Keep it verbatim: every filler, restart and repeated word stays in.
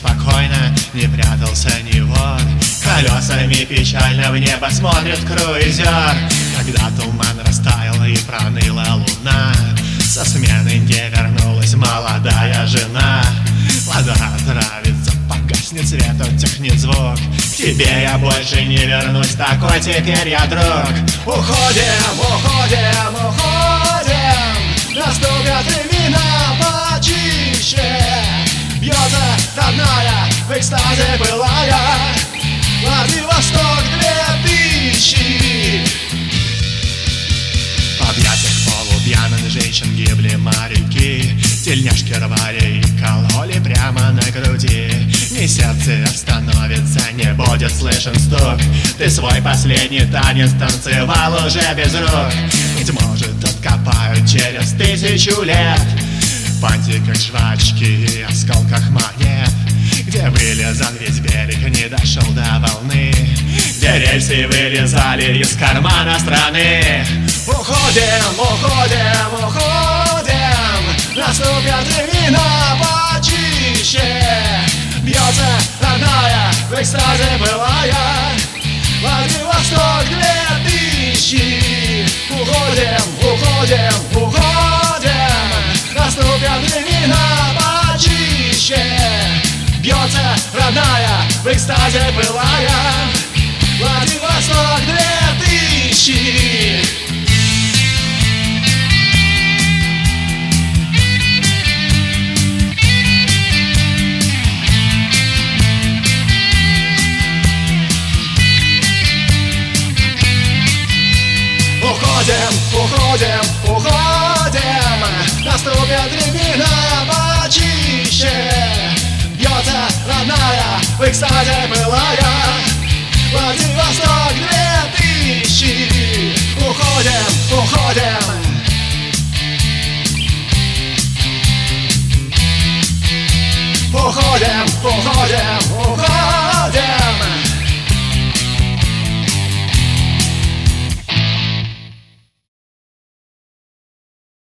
спокойно, не прятался ни вор. Колесами печально в небо смотрит круизер. Когда туман растаял и проныла луна, со смены не вернулась молодая жена. Вода отравится, погаснет свет, утихнет звук. К тебе я больше не вернусь, такой теперь я друг. Уходим, уходим, уходим, наступят времена почище. Бьется родная, в экстазе былая, Владивосток две тысячи. В объятиях полупьяных женщин гибли моряки, тельняшки рвали и кололи прямо на груди. Ни сердце остановится, не будет слышен стук. Ты свой последний танец танцевал уже без рук. Быть может, откопают через тысячу лет в пантиках жвачки и осколках монет, где вылезан весь берег, не дошел до волны, где рельсы вылезали из кармана страны. Уходим, уходим, уходим, наступят времена почище. Бьется родная, в экстазе былая, Владивосток две тысячи. Уходим, уходим, уходим, наступят времена почище. Бьется родная, в экстазе былая, Владивосток две тысячи. Уходим, уходим, уходим, наступят времена почище. Бьется родная, в экстазе былая, Владивосток две тысячи. Уходим, уходим. Уходим, уходим, уходим.